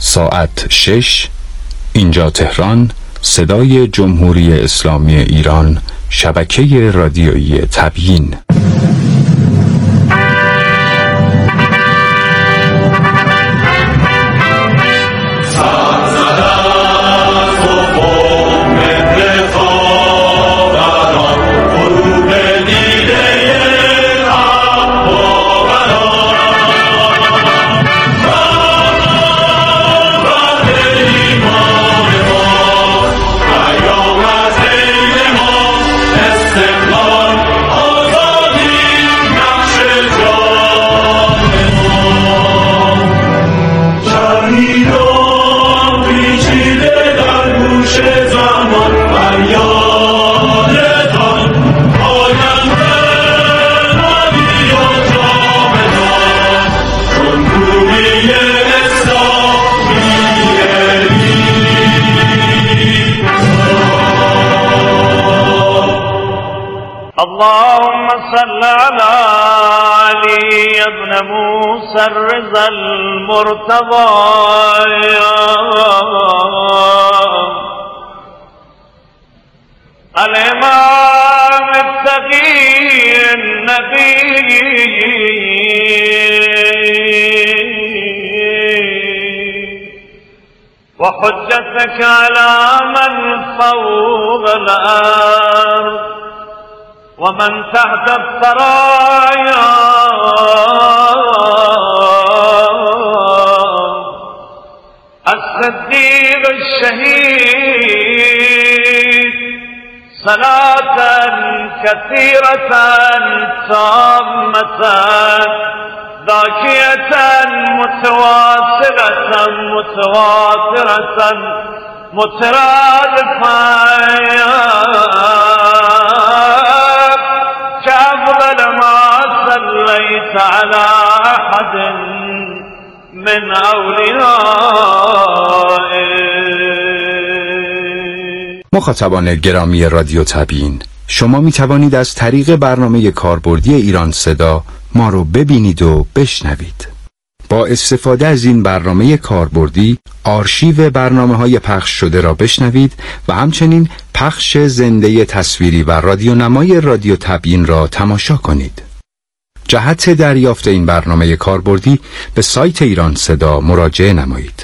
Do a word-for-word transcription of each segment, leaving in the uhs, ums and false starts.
ساعت شش، اینجا تهران، صدای جمهوری اسلامی ایران، شبکه رادیویی تبیین. اللهم صل على علي بن موسى الرضا المرتضى الإمام التقي النبي وحجتك على من فوق الأرض ومن تحت الثرايا الصديق الشهيد صلاة كثيرة تامة ذاكية متواصلة متواترة مترادفة كأفضل ما صليت على أحد من أوليائه. مخاطبان گرامی رادیو تبیین، شما می توانید از طریق برنامه کاربردی ایران صدا ما رو ببینید و بشنوید. با استفاده از این برنامه کاربردی آرشیو برنامه‌های پخش شده را بشنوید و همچنین پخش زنده تصویری و رادیونمای رادیو تبیین را تماشا کنید. جهت دریافت این برنامه کاربردی به سایت ایران صدا مراجعه نمایید.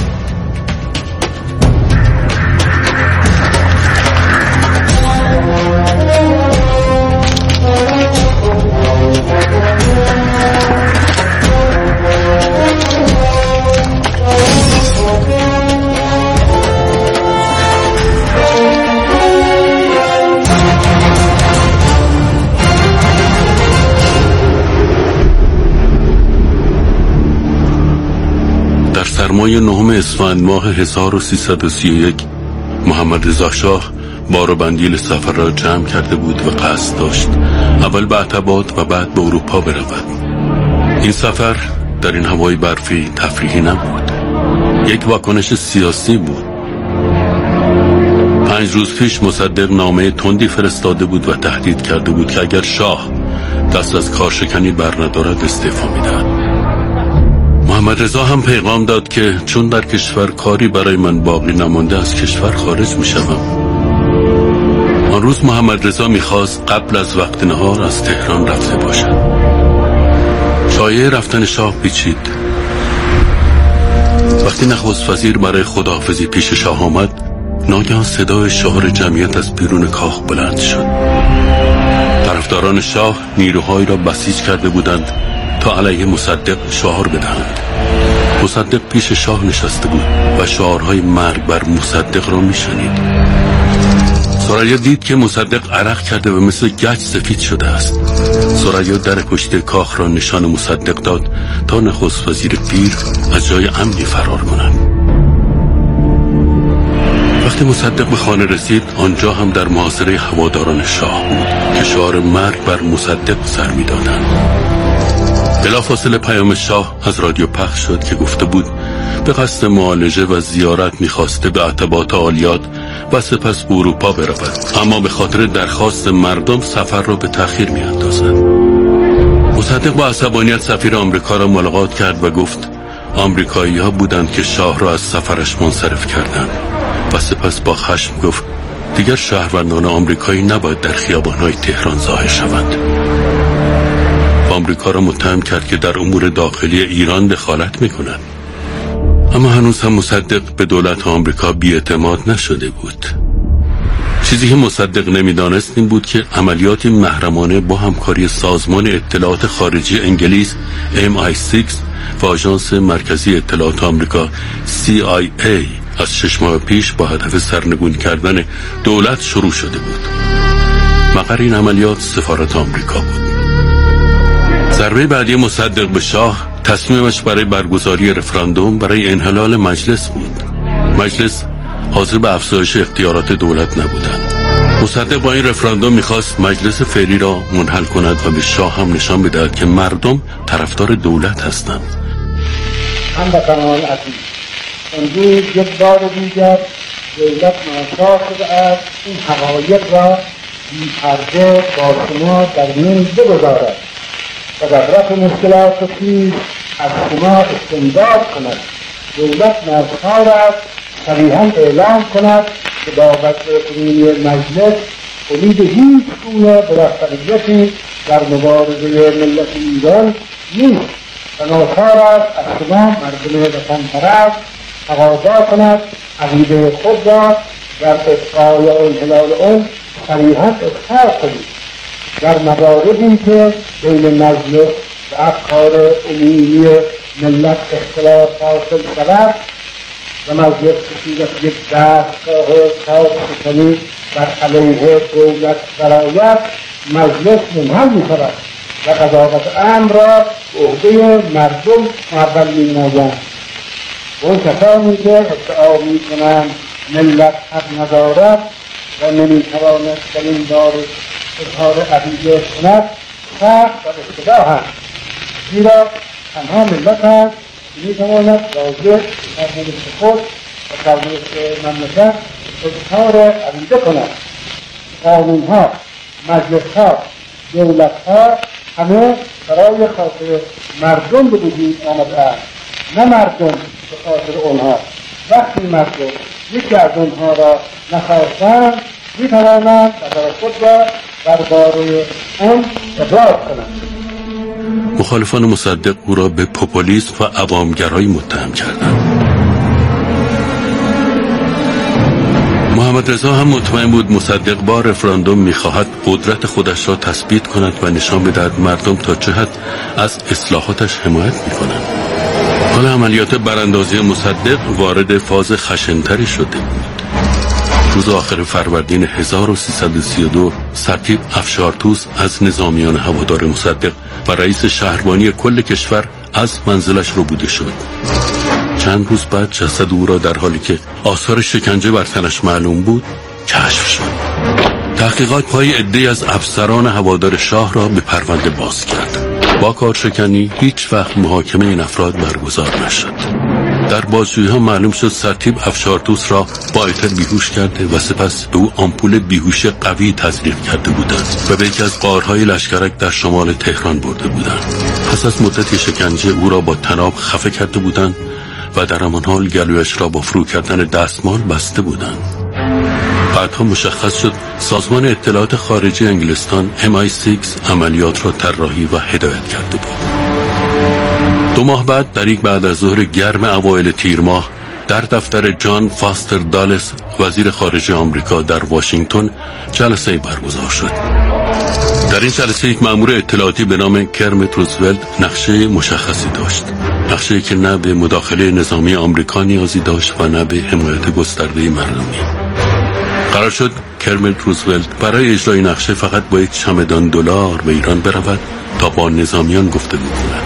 ماه نهم اسفند ماه هزار و سیصد و سی و یک محمد رضا شاه بار و بندیل سفر را جمع کرده بود و قصد داشت اول به عتبات و بعد به اروپا برود. این سفر در این هوای برفی تفریحی نبود، یک واکنش سیاسی بود. پنج روز پیش مصدق نامه تندی فرستاده بود و تهدید کرده بود که اگر شاه دست از کارشکنی بر ندارد استعفا می‌دهد. محمد رضا هم پیغام داد که چون در کشور کاری برای من باقی نمانده از کشور خارج می شدم. آن روز محمد رضا می خواست قبل از وقت نهار از تهران رفته باشد. شایعه رفتن شاه پیچید. وقتی نخست وزیر برای خداحافظی پیش شاه آمد، ناگهان صدای شعار جمعیت از بیرون کاخ بلند شد. طرفداران شاه نیروهایی را بسیج کرده بودند تا علیه مصدق شعار بدهند. مصدق پیش شاه نشسته بود و شعارهای مرگ بر مصدق را میشنید. ثریا دید که مصدق عرق کرده و مثل گچ سفید شده است. ثریا در پشت کاخ را نشان مصدق داد تا نخست وزیر پیر از جای امنی فرار کنند. وقتی مصدق به خانه رسید، آنجا هم در محاصره هواداران شاه بود که شعار مرگ بر مصدق سر می‌دادند. بلافاصله پیام شاه از رادیو پخش شد که گفته بود به قصد معالجه و زیارت می‌خواسته به عتبات عالیات و سپس به اروپا برود، اما به خاطر درخواست مردم سفر را به تأخیر می‌اندازد. مصدق با عصبانیت سفیر آمریکا را ملاقات کرد و گفت آمریکایی ها بودند که شاه را از سفرش منصرف کردند و سپس با خشم گفت دیگر شهروندان آمریکایی نباید در خیابان‌های تهران ظاهر شوند. آمریکا را متهم کرد که در امور داخلی ایران دخالت می‌کند. اما هنوز هم مصدق به دولت آمریکا بی‌اعتماد نشده بود. چیزی که مصدق نمی‌دانست این بود که عملیاتی محرمانه با همکاری سازمان اطلاعات خارجی انگلیس ام آی سیکس و آژانس مرکزی اطلاعات آمریکا سی آی ای از شش ماه پیش با هدف سرنگون کردن دولت شروع شده بود. مقر این عملیات سفارت آمریکا بود. ضربه بعدی مصدق به شاه تصمیمش برای برگزاری رفراندوم برای انحلال مجلس بود. مجلس حاضر به افزایش اختیارات دولت نبودند. مصدق با این رفراندوم میخواست مجلس فعلی را منحل کند و به شاه هم نشان بدهد که مردم طرفدار دولت هستند. هموطنان عزیز، امروز یک بار دیگر دولت ناچار شده است این حقایق را بی پرده با شما در میان بگذارد و در رفع مشکلات پیش از شما استمداد کند. دولت ناچار است صریحا اعلام کند که با وضع قانونی مجلس امید هیچ گونه موفقیتی در مبارزه ملت ایران نیست و ناچار است از شما مردم وطنپرست تقاضا کند عقیده خود را در ابقای و انحلال آن صریحا اظهار کنید. در مواردی که بین مجلس و افکار عمومی ملت اختلاف حاصل شود و مجلس بصورت یک دستگاه کارشکنی بر علیه دولت برآید، مجلس منحل می‌شود و قضاوت امر را به عهده مردم محول می‌نمایند. اون کسانی که ادعا می‌کنند ملت حق ندارد و نمی‌تواند در این باره اظهار عقیده کند سخت و اشتباهند، زیرا تنها ملت است که می‌تواند واجب در ملت خود و در ملت مملکت اظهار عقیده کند. قانون‌ها، مجلس‌ها، دولت‌ها همه برای خاطر مردم به وجود آمده‌اند، نه مردم به خاطر آنها. وقتی مردم یکی از آنها را نخواستند می‌توانند نظر خود را درباره آن ابراز کنند. مخالفان مصدق او را به پوپولیسم و عوامگرایی متهم کردند. محمد رضا هم مطمئن بود مصدق با رفراندوم می‌خواهد قدرت خودش را تثبیت کند و نشان بدهد مردم تا چه حد از اصلاحاتش حمایت می‌کنند. حالا عملیات براندازی مصدق وارد فاز خشن‌تری شده بود. روز آخر فروردین هزار و سیصد و سی و دو سرتیپ افشارتوس از نظامیان هوادار مصدق و رئیس شهربانی کل کشور از منزلش رو بوده شد. چند روز بعد جسد او را در حالی که آثار شکنجه بر تنش معلوم بود کشف شد. تحقیقات پای عده‌ای از افسران هوادار شاه را به پرونده باز کرد. با کارشکنی هیچ وقت محاکمه این افراد برگزار نشد. در بازجویی‌ها معلوم شد سرتیپ افشارتوس را با ایتر بیهوش کرده و سپس به او آمپول بیهوشی قوی تزریق کرده بودند و به یکی از غارهای لشکرک در شمال تهران برده بودند. پس از مدتی شکنجه او را با طناب خفه کرده بودند و در همان حال گلویش را با فرو کردن دستمال بسته بودند. بعدها مشخص شد سازمان اطلاعات خارجی انگلستان ام آی سیکس عملیات را طراحی و هدایت کرده بود. دو ماه بعد در یک بعد از ظهر گرم اوایل تیر ماه در دفتر جان فاستر دالس وزیر خارجه آمریکا در واشنگتن جلسه برگزار شد. در این جلسه یک مأمور اطلاعاتی به نام کرمیت روزولت نقشه مشخصی داشت، نقشه‌ای که نه به مداخله نظامی آمریکا نیازی داشت و نه به حمایت گسترده مردمی. قرار شد کرمیت روزولت برای اجرای نقشه فقط با یک چمدان دلار به ایران برود تا با نظامیان گفتگو کند.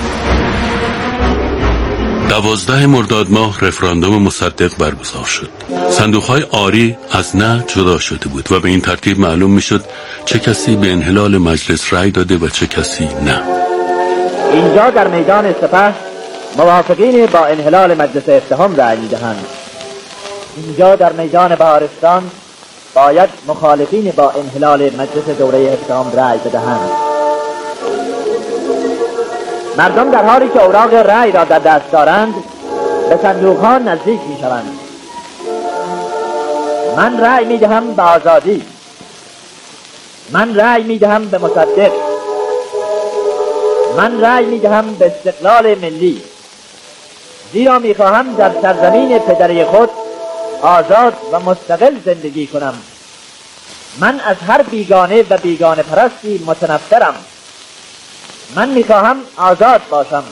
دوازده مرداد ماه رفراندوم مصدق برگزار شد. صندوق‌های آری از نه جدا شده بود و به این ترتیب معلوم می‌شد چه کسی به انحلال مجلس رأی داده و چه کسی نه. اینجا در میدان سپه موافقین با انحلال مجلس اتحام رأی می‌دهند. اینجا در میدان بهارستان باید مخالفین با انحلال مجلس دوره اتحام رأی بدهند. مردم در حالی که اوراق رأی را در دست دارند به صندوق ها نزدیک می شوند. من رأی می دهم به آزادی، من رأی می دهم به مصدق، من رأی می دهم به استقلال ملی، زیرا می خواهم در سرزمین پدری خود آزاد و مستقل زندگی کنم. من از هر بیگانه و بیگانه پرستی متنفرم. من می خواهم آزاد باشم.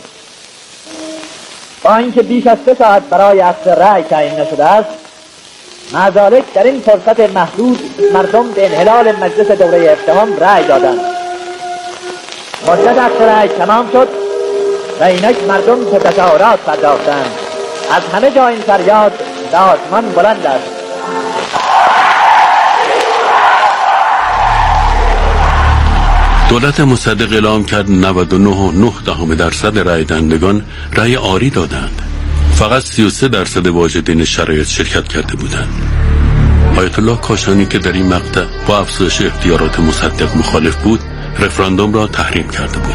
با اینکه بیش از سه ساعت برای عکس رأی تعیین نشده است، مع ذالک در این فرصت محدود مردم به انحلال مجلس دوره هفدهم رأی دادند. مدت عکس رأی تمام شد و اینک مردم به تظاهرات پرداختند. از همه جا این فریاد به آسمان بلند است. دولت مصدق اعلام کرد نود و نه و نه دهم درصد رأی دهندگان رأی آری دادند. فقط سی و سه درصد واجدین شرایط شرکت کرده بودند. آیت الله کاشانی که در این مقطع با افزایش اختیارات مصدق مخالف بود، رفراندوم را تحریم کرده بود.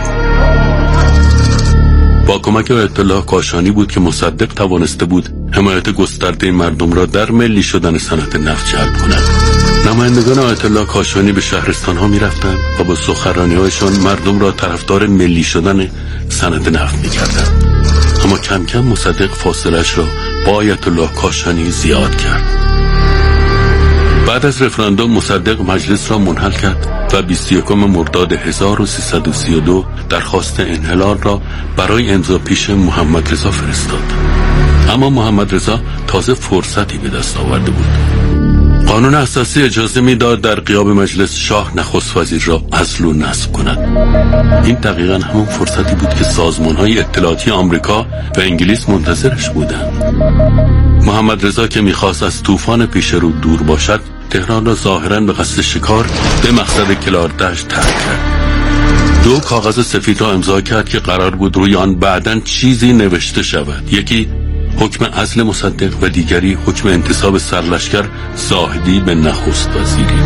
با کمک آیت الله کاشانی بود که مصدق توانسته بود حمایت گسترده مردم را در ملی شدن صنعت نفت جلب کند. نمایندگان آیت الله کاشانی به شهرستان ها می رفتند و با سخنرانی هایشان مردم را طرفدار ملی شدن صنعت نفت می کردند. اما کم کم مصدق فاصلش را با آیت الله کاشانی زیاد کرد. بعد از رفراندوم مصدق مجلس را منحل کرد و بیست و یکم مرداد هزار و سیصد و سی و دو درخواست انحلال را برای امضا پیش محمد رضا فرستاد. اما محمد رضا تازه فرصتی به دست آورده بود. قانون اساسی اجازه میداد در غیاب مجلس شاه نخست وزیر را عزل و نصب کند. این دقیقاً همون فرصتی بود که سازمان‌های اطلاعاتی آمریکا و انگلیس منتظرش بودند. محمد رضا که می‌خواست از طوفان پیش رو دور باشد، تهران را ظاهراً به قصد شکار به مقصد کلاردشت ترک کرد. دو کاغذ سفید را امضا کرد که قرار بود روی آن بعداً چیزی نوشته شود. یکی حکم عزل مصدق و دیگری حکم انتصاب سرلشکر زاهدی به نخست وزیری.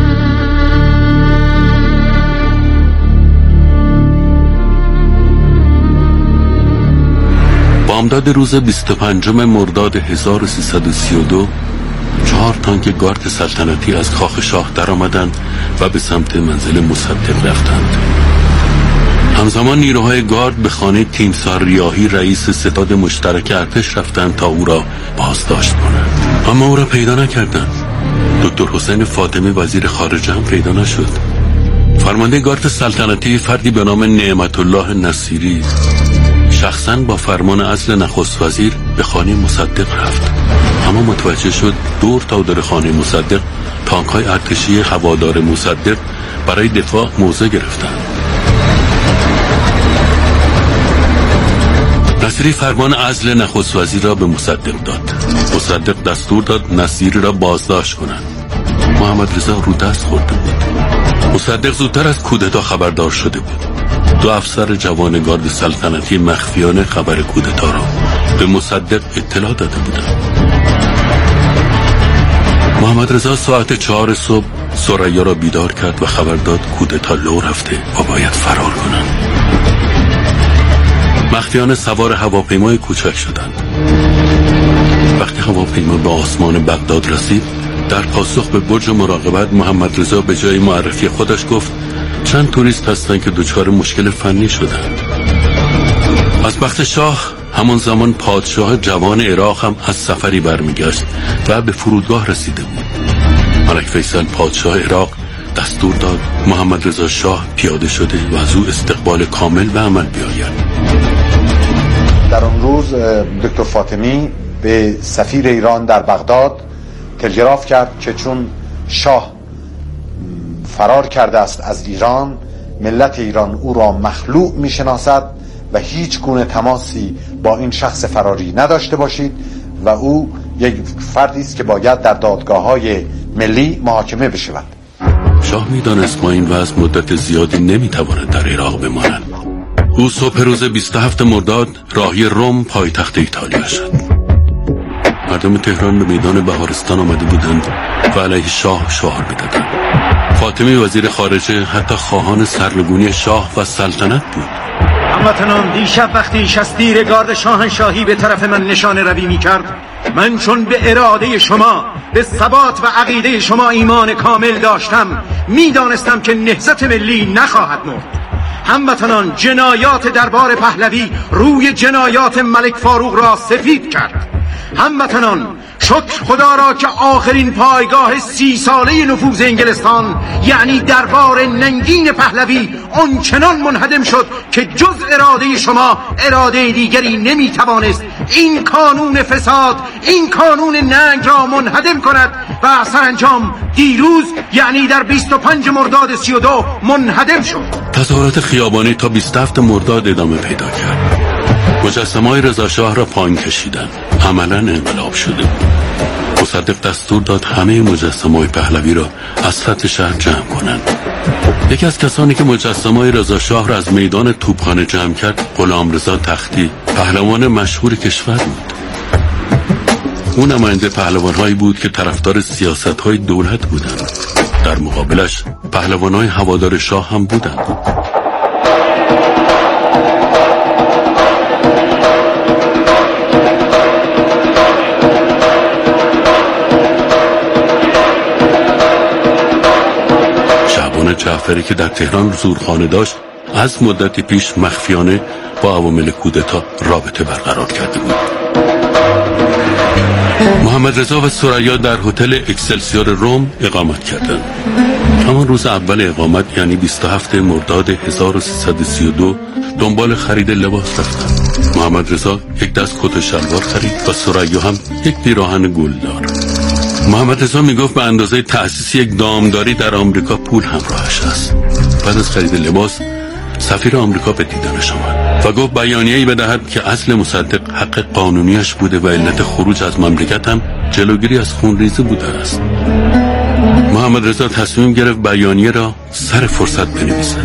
بامداد روز بیست و پنجم مرداد هزار و سیصد و سی و دو چهار تانک گارد سلطنتی از کاخ شاه در آمدند و به سمت منزل مصدق رفتند. همزمان نیروهای گارد به خانه تیمسار ریاحی رئیس ستاد مشترک ارتش رفتند تا او را بازداشت کنند، اما او را پیدا نکردند. دکتر حسین فاطمی وزیر خارجه هم پیدا نشد. فرمانده گارد سلطنتی فردی به نام نعمت الله نصیری شخصاً با فرمان عزل نخست وزیر به خانه مصدق رفت، اما متوجه شد دور تا دور خانه مصدق تانک‌های ارتشی هوادار مصدق برای دفاع موضع گرفتند. نصیری فرمان عزل نخست وزیر را به مصدق داد. مصدق دستور داد نصیری را بازداشت کنند. محمد رضا رو دست خورده بود. مصدق زودتر از کودتا خبردار شده بود. دو افسر جوان گارد سلطنتی مخفیانه خبر کودتا را به مصدق اطلاع داده بودند. محمد رضا ساعت چهار صبح ثریا را بیدار کرد و خبر داد کودتا لو رفته و باید فرار کنند. مخفیانه سوار هواپیمای کوچک شدند. وقتی هواپیما به آسمان بغداد رسید، در پاسخ به برج مراقبت محمد رضا به جای معرفی خودش گفت چند توریست هستن که دچار مشکل فنی شدند. از بخت شاه همان زمان پادشاه جوان عراق هم از سفری برمیگشت و به فرودگاه رسیده بود. ملک فیصل پادشاه عراق دستور داد محمد رضا شاه پیاده شده و از او استقبال کامل به عمل بیاید. در اون روز دکتر فاطمی به سفیر ایران در بغداد تلگراف کرد که چون شاه فرار کرده است از ایران، ملت ایران او را مخلوع میشناسد و هیچ گونه تماسی با این شخص فراری نداشته باشید و او یک فردی است که باید در دادگاه‌های ملی محاکمه بشود. شاه میدانست با این وضع مدت زیادی نمیتواند در عراق بماند. او صبح روز بیست و هفتم مرداد راهی روم پایتخت ایتالیا شد. مردم تهران به میدان بهارستان آمده بودند و علیه شاه شعار می‌دادند. فاطمی وزیر خارجه حتی خواهان سرنگونی شاه و سلطنت بود. هموطنان، دیشب وقتی شستیر گارد شاهنشاهی به طرف من نشانه روی می کرد، من چون به اراده شما، به ثبات و عقیده شما ایمان کامل داشتم، می دانستم که نهضت ملی نخواهد مرد. هموطنان، جنایات دربار پهلوی روی جنایات ملک فاروق را سفید کرد. هموطنان، شکر خدا را که آخرین پایگاه سی ساله نفوذ انگلستان یعنی دربار ننگین پهلوی آنچنان منهدم شد که جز اراده شما اراده دیگری نمیتوانست این کانون فساد، این کانون ننگ را منهدم کند و سرانجام دیروز یعنی در بیست و پنج مرداد سی و دو منهدم شد. تظاهرات خیابانی تا بیست و هفت مرداد ادامه پیدا کرد. مجسمه‌های رضا شاه را پایین کشیدن. عملاً انقلاب شده بود. مصدق دستور داد همه مجسمه‌های پهلوی را از سطح شهر جمع کنند. یکی از کسانی که مجسمه‌های رضا شاه را از میدان توپخانه جمع کرد، غلامرضا تختی، پهلوان مشهور کشور بود. او نماینده پهلوان‌هایی بود که طرفدار سیاست‌های دولت بودند. در مقابلش پهلوان‌های هوادار شاه هم بودند. جعفری که در تهران زورخانه داشت، از مدتی پیش مخفیانه با عوامل کودتا رابطه برقرار کرده بود. محمد رضا و ثریا در هتل اکسلسیور روم اقامت کردند. همان روز اول اقامت یعنی بیست و هفت مرداد هزار و سیصد و سی و دو دنبال خرید لباس رفتند. محمد رضا یک دست کت و شلوار خرید و ثریا هم یک پیراهن گلدار. محمد رضا میگفت به اندازه تأسیس یک دامداری در آمریکا پول همراهش است. بعد از خرید لباس سفیر آمریکا به دیدنش آمد و گفت بیانیه‌ای بدهد که اصل مصدق حق قانونیش بوده و علت خروج از مملکت هم جلوگیری از خونریزی بوده است. محمد رضا تصمیم گرفت بیانیه را سر فرصت بنویسد.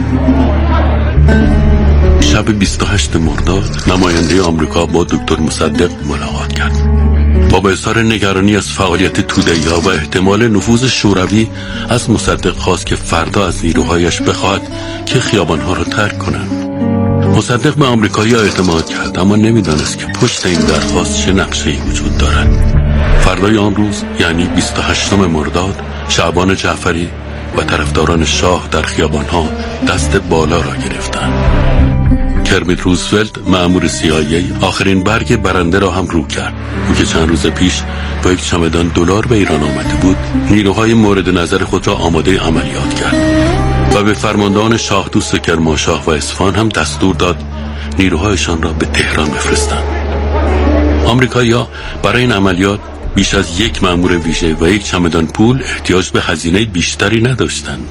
شب بیست و هشت مرداد نماینده آمریکا با دکتر مصدق ملاقات کرد. با به اظهار نگرانی از فعالیت توده‌ای‌ها و احتمال نفوذ شوروی از مصدق خواست که فردا از نیروهایش بخواهد که خیابان‌ها را ترک کنند. مصدق به آمریکایی‌ها اعتماد کرد، اما نمی‌دانست که پشت این درخواست چه نقشه‌ای وجود دارد. فردای آن روز یعنی بیست و هشتم مرداد، شعبان جعفری و طرفداران شاه در خیابان‌ها دست بالا را گرفتند. کرمیت روزولت مأمور سی آی ای آخرین برگ برنده را هم رو کرد. او که چند روز پیش با یک چمدان دلار به ایران آمده بود، نیروهای مورد نظر خود را آماده عملیات کرد و به فرماندهان شاه دوست کرمانشاه و اصفهان هم دستور داد نیروهایشان را به تهران بفرستند. آمریکایی‌ها برای این عملیات بیش از یک مأمور ویژه و یک چمدان پول احتیاج به هزینه بیشتری نداشتند.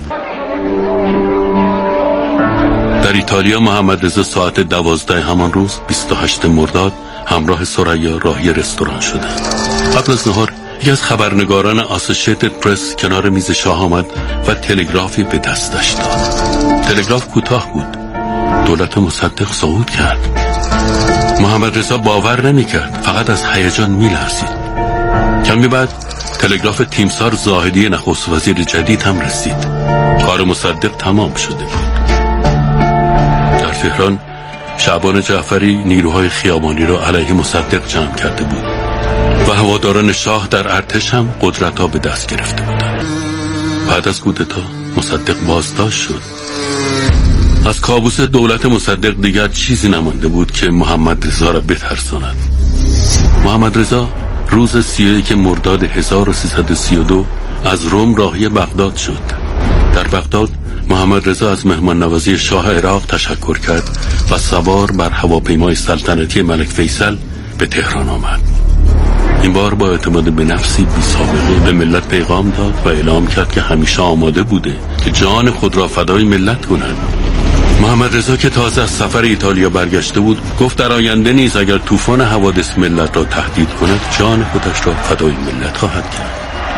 در ایتالیا محمد رضا ساعت دوازده همان روز بیست و هشت مرداد همراه ثریا راهی رستوران شدند. قبل از نهار یکی از خبرنگاران آسوشیتد پرس کنار میز شاه آمد و تلگرافی به دستش داد. تلگراف کوتاه بود. دولت مصدق صعود کرد. محمد رضا باور نمی کرد، فقط از هیجان می لرزید. کمی بعد تلگراف تیمسار زاهدی نخست وزیر جدید هم رسید. کار مصدق تمام شده بود. در تهران شعبان جعفری نیروهای خیابانی را علیه مصدق جمع کرده بود و هواداران شاه در ارتش هم قدرت ها به دست گرفته بودند. بعد از کودتا مصدق بازداشت شد. از کابوس دولت مصدق دیگر چیزی نمانده بود که محمد رضا را بترساند. محمد رضا روز سی و یک مرداد هزار و سیصد و سی و دو از روم راهی بغداد شد. در بغداد محمد رضا از مهمان نوازی شاه عراق تشکر کرد و سوار بر هواپیمای سلطنتی ملک فیصل به تهران آمد. این بار با اعتماد به نفسی بی سابقه به ملت پیغام داد و اعلام کرد که همیشه آماده بوده که جان خود را فدای ملت کند. محمد رضا که تازه از سفر ایتالیا برگشته بود گفت در آینده نیز اگر طوفان حوادث ملت را تهدید کند جان خودش را فدای ملت خواهد کرد.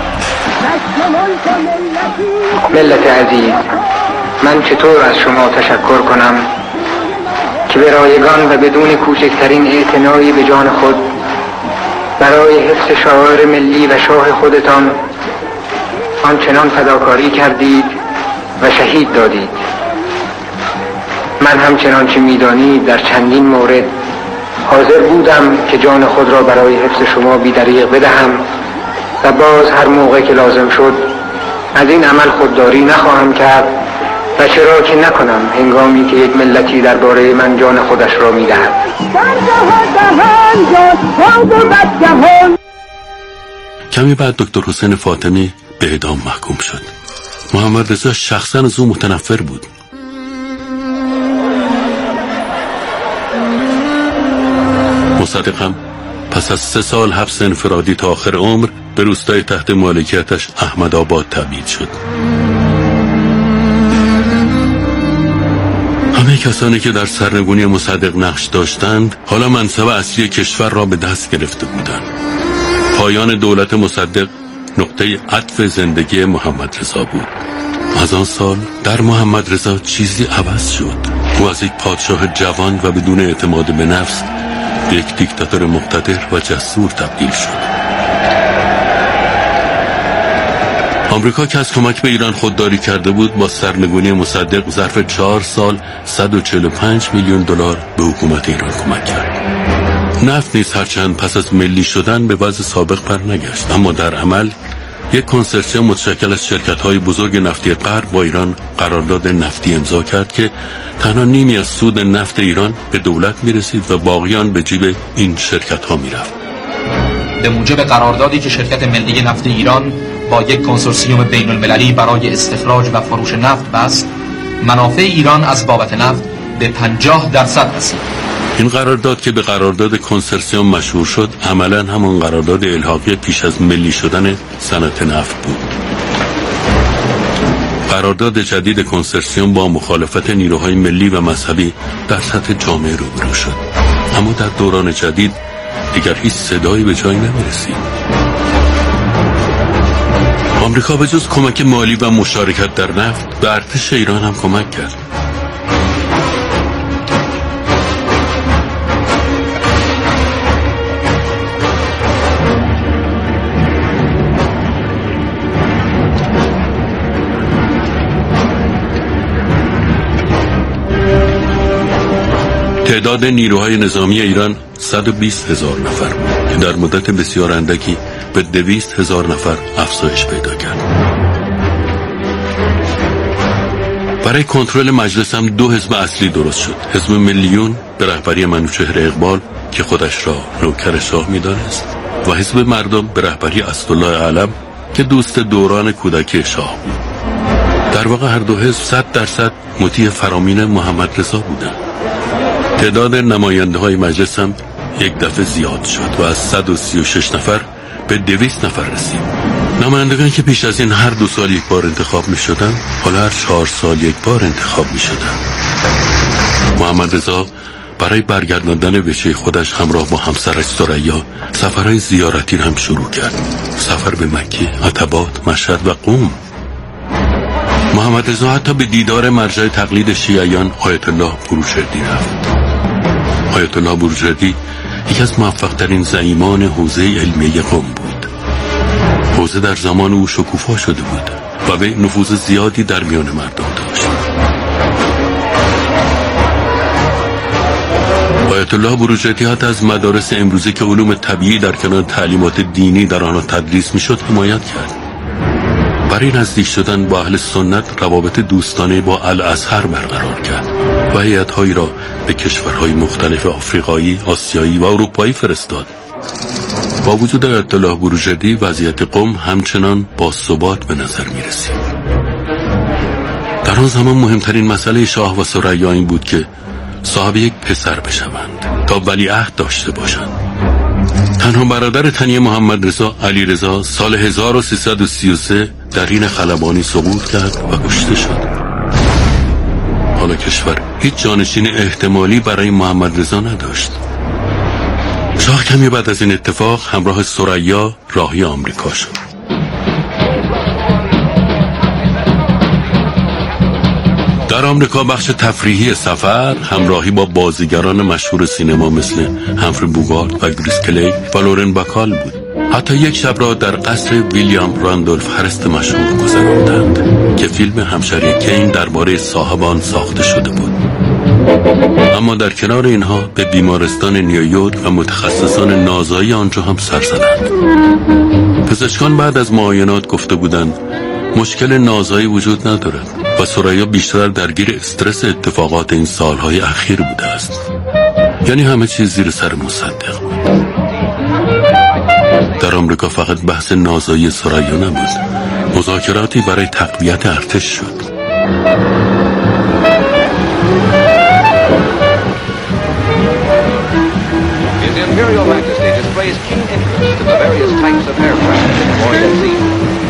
ملت عزیز، من چطور از شما تشکر کنم که به رایگان و بدون کوچکترین اعتنایی به جان خود برای حفظ شعائر ملی و شاه خودتان آنچنان فداکاری کردید و شهید دادید. من همچنان که می‌دانید در چندین مورد حاضر بودم که جان خود را برای حفظ شما بی‌دریغ بدهم و باز هر موقع که لازم شد از این عمل خودداری نخواهم کرد و چرا که نکنم هنگامی که یک ملتی درباره من جان خودش را می‌دهد. کمی بعد دکتر حسین فاطمی به اعدام محکوم شد. محمد رضا شخصا از او متنفر بود. مصدق هم پس از سه سال حبس انفرادی تا آخر عمر به روستای تحت مالکیتش احمدآباد تبعید شد. همه کسانی که در سرنگونی مصدق نقش داشتند حالا منصب اصلی کشور را به دست گرفته بودند. پایان دولت مصدق نقطه عطف زندگی محمد رضا بود. از آن سال در محمد رضا چیزی عوض شد. او از یک پادشاه جوان و بدون اعتماد به نفس به یک دیکتاتور مقتدر و جسور تبدیل شد. آمریکا که از کمک به ایران خودداری کرده بود با سرنگونی مصدق ظرف چهار سال صد و چهل و پنج میلیون دلار به حکومت ایران کمک کرد. نفت نیز هرچند پس از ملی شدن به وضع سابق برنگشت، اما در عمل یک کنسرسیوم متشکل از شرکت‌های بزرگ نفتی غرب با ایران قرارداد نفتی امضا کرد که تنها نیمی از سود نفت ایران به دولت می‌رسید و باقیان به جیب این شرکت‌ها می‌رفت. به موجب قراردادی که شرکت ملی نفت ایران با یک کنسورسیوم بین المللی برای استخراج و فروش نفت بست، منافع ایران از بابت نفت به پنجاه درصد رسید. این قرارداد که به قرارداد کنسرسیوم مشهور شد عملاً همان قرارداد الحاقی پیش از ملی شدن صنعت نفت بود. قرارداد جدید کنسرسیوم با مخالفت نیروهای ملی و مذهبی در سطح جامعه روبرو شد، اما در دوران جدید دیگر هیچ صدایی به جایی نمی‌رسید. آمریکا به جز کمک مالی و مشارکت در نفت به ارتش ایران هم کمک کرد. تعداد نیروهای نظامی ایران صد و بیست هزار نفر بود که در مدت بسیار اندکی به دویست هزار نفر افزایش پیدا کرد. برای کنترل مجلس هم دو حزب اصلی درست شد. حزب ملیون به رهبری منوچهر اقبال که خودش را نوکر شاه می‌دانست و حزب مردم به رهبری اسدالله علم که دوست دوران کودکی شاه بود. در واقع هر دو حزب صد درصد مطیع فرامین محمد رضا بودند. تعداد نماینده های مجلس هم یک دفعه زیاد شد و از صد و سی و شش نفر به دویست نفر رسید. نمایندگان که پیش از این هر دو سال یک بار انتخاب می شدن حالا هر چهار سال یک بار انتخاب می شدن. محمد رضا برای برگرداندن وجه خودش همراه با همسرش ثریا سفرهای زیارتی هم شروع کرد. سفر به مکه، عتبات، مشهد و قم. محمد رضا حتی به دیدار مرجع تقلید شیعیان آیت الله بروجردی رفت. آیت الله بروجردی یکی از موفق‌ترین زعیمان حوزه علمیه قم بود. حوزه در زمان او شکوفا شده بود و به نفوذ زیادی در میان مردم داشت. آیت الله بروجردی حتی از مدارس امروزی که علوم طبیعی در کنار تعلیمات دینی در آنها تدریس میشد حمایت کرد. برای نزدیک شدن با اهل سنت روابط دوستانه با الازهر برقرار کرد و هیئت‌هایی را به کشورهای مختلف آفریقایی، آسیایی و اروپایی فرستاد. با وجود آیت الله بروجردی وضعیت قم همچنان با ثبات به نظر می رسید. در آن زمان مهمترین مسئله شاه و ثریا این بود که صاحب یک پسر بشوند تا ولیعهد داشته باشند. تنها برادر تنی محمد رضا، علی رضا، سال هزار و سیصد و سی و سه در این خلبانی سقوط کرد و کشته شد. حالا کشور هیچ جانشین احتمالی برای محمد رضا نداشت. شاه کمی بعد از این اتفاق همراه ثریا راهی آمریکا شد. در آمریکا بخش تفریحی سفر همراهی با بازیگران مشهور سینما مثل همفری بوگارد و گریس کلی و لورن باکال بود. حتی یک شب را در قصر ویلیام راندولف هرست مشهور گذراندند که فیلم همشری کین درباره صاحب آن ساخته شده بود. اما در کنار اینها به بیمارستان نیویورک و متخصصان نازایی آنجا هم سر زدند. پزشکان بعد از معاینات گفته بودند مشکل نازایی وجود ندارد و ثریا بیشتر درگیر استرس اتفاقات این سالهای اخیر بوده است. یعنی همه چیز زیر سر مصدق بود. در آمریکا فقط بحث نازایی ثریا نبود، مذاکراتی برای تقویت ارتش شد. His Imperial Majesty displays keen interest in the various types of aircraft deployed at sea.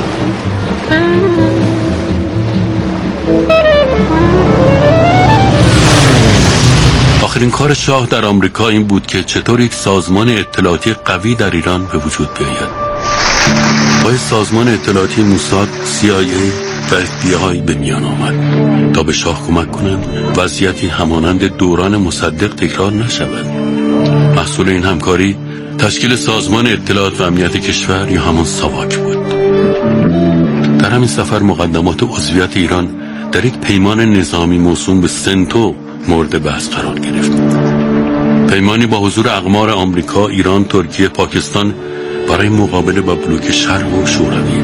آخرین کار شاه در آمریکا این بود که چطور یک سازمان اطلاعاتی قوی در ایران به وجود بیاید. با سازمان اطلاعاتی موساد، سی آی ای و اف بی آی به میان آمد تا به شاه کمک کنند وضعیتی همانند دوران مصدق تکرار نشود. محصول این همکاری تشکیل سازمان اطلاعات و امنیت کشور یا همان ساواک بود. در همین سفر مقدمات عضویت ایران در یک پیمان نظامی موسوم به سنتو مورد بحث قرار گرفت. پیمانی با حضور اقمار آمریکا، ایران، ترکیه، پاکستان برای مقابله با بلوک شرق و شوروی.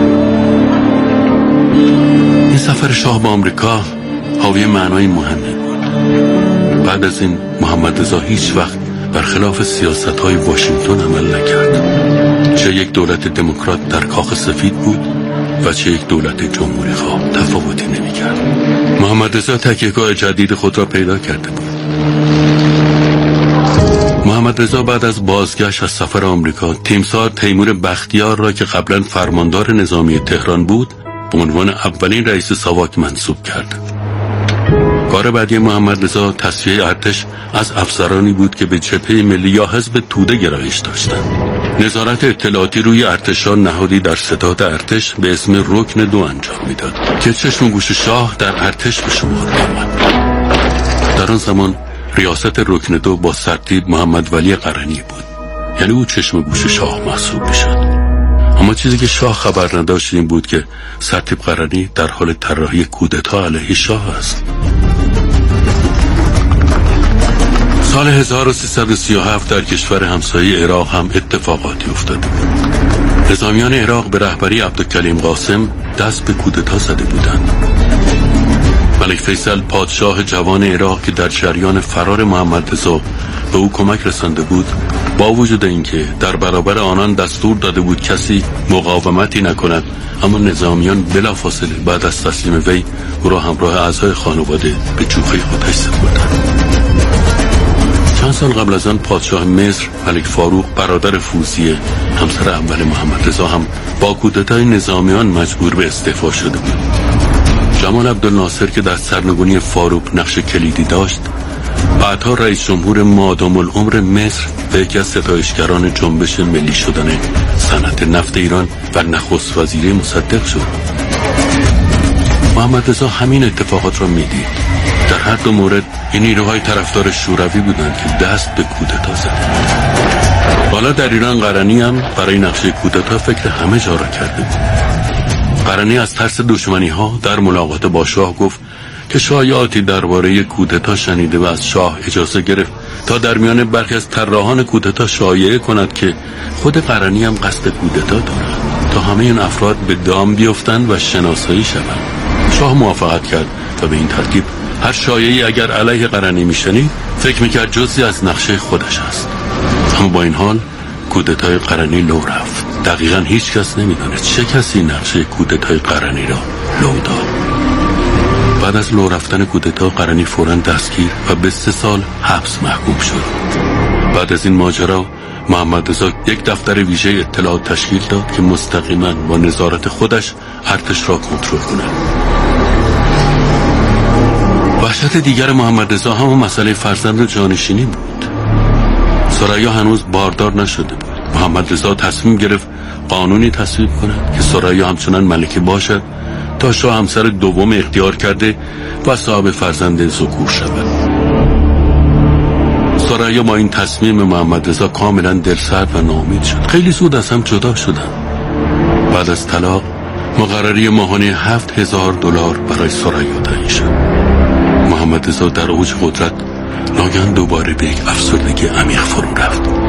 این سفر شاه به آمریکا حاوی معنای مهمی بود. بعد از این محمد رضا هیچ وقت برخلاف سیاست‌های واشنگتن عمل نکرد. چه یک دولت دموکرات در کاخ سفید بود و چه یک دولت جمهوری خواه، تفاوتی نمی‌کرد. محمد رضا تکیهگاه جدید خود را پیدا کرده بود. محمد رضا بعد از بازگشت از سفر آمریکا تیمسار تیمور بختیار را که قبلا فرماندار نظامی تهران بود به عنوان اولین رئیس ساواک منصوب کرد. کار بعدی محمد رضا تصفیه ارتش از افسرانی بود که به جبهه ملی یا حزب توده گرایش داشتند. نظارت اطلاعاتی روی ارتشان نهادی در ستاد ارتش به اسم رکن دو انجام میداد که چشم و گوش شاه در ارتش به شمار می‌آمد. در آن زمان ریاست رکن دو با سرتیپ محمد ولی قرنی بود، یعنی او چشم و گوش شاه محسوب میشد. اما چیزی که شاه خبر نداشت این بود که سرتیپ قرنی در حال طراحی کودتا علیه شاه است. سال هزار و سیصد و سی و هفت در کشور همسایه عراق هم اتفاقاتی افتاده بود. نظامیان عراق به رهبری عبدالکریم قاسم دست به کودتا زده بودند. ملک فیصل پادشاه جوان عراق که در جریان فرار محمد رضا به او کمک رسانده بود، با وجود اینکه در برابر آنان دستور داده بود کسی مقاومتی نکند، اما نظامیان بلافاصله بعد از تسلیم وی او را همراه اعضای خانواده به جوخه خودش سپردند. چند سال قبل از آن پادشاه مصر ملک فاروق برادر فوزیه همسر اول محمد رضا هم با کودتای نظامیان مجبور به استعفا شده بود. جمال عبدالناصر که در سرنگونی فاروق نقش کلیدی داشت، بعدها رئیس جمهور مادام العمر مصر و یکی از ستایشگران جنبش ملی شدن صنعت نفت ایران و نخست وزیر مصدق شد. محمد رضا همین اتفاقات را میدید. در هر دو مورد این نیروهای طرفدار شوروی بودند که دست به کودتا زدند. حالا در ایران قرنی هم برای نقشه کودتا فکر همه جا را کرده بود. قرنی از ترس دشمنی ها در ملاقات با شاه گفت که شایعاتی درباره کودتا شنیده و از شاه اجازه گرفت تا در میان برخی از طراحان کودتا شایعه کند که خود قرنی هم قصد کودتا دارد تا همه این افراد به دام بیفتند و شناسایی شوند. شاه موافقت کرد و به این ترتیب هر شایعی اگر علیه قرنی میشنید فکر میکرد جزئی از نقشه خودش است. اما با این حال کودتای قرنی لو رفت. دقیقاً هیچ کس نمیداند چه کسی نقشه کودتای قرنی را لو داد. بعد از لو رفتن کودتا قرنی فوراً دستگیر و به سه سال حبس محکوم شد. بعد از این ماجرا محمد رضا یک دفتر ویژه اطلاعات تشکیل داد که مستقیما با نظارت خودش ارتش را کنترل کند. وحشت دیگر محمد رضا هم مسئله فرزند جانشینی بود. ثریا هنوز باردار نشده بود. محمد رضا تصمیم گرفت قانونی تصویب کند که ثریا همچنان ملکه باشد تا شاه همسر دوم اختیار کرده و صاحب فرزند ذکور شود. ثریا با این تصمیم محمد رضا کاملا دلسرد و ناامید شد. خیلی زود از هم جدا شدند. بعد از طلاق مقرری ماهانه هفت هزار دلار برای ثریا تعیین شد. محمد رضا در اوج قدرت ناگهان دوباره به یک افسردگی عمیق فرو رفت.